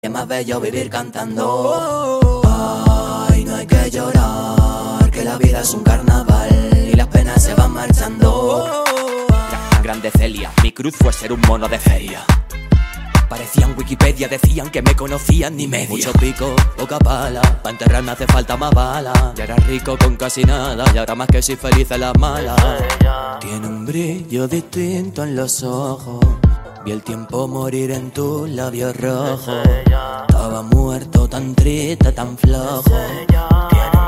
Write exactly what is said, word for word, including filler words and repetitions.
Es más bello vivir cantando. Ay, no hay que llorar, que la vida es un carnaval y las penas se van marchando. Grande Celia, mi cruz fue ser un mono de feria. Parecían Wikipedia, decían que me conocían ni media. Mucho pico, poca pala, pa' enterrarme hace falta más bala. Ya era rico con casi nada y ahora más que soy feliz en las malas. Tiene un brillo distinto en los ojos, vi el tiempo morir en tus labios rojos. Estaba muerto, tan triste, tan flojo. Tiene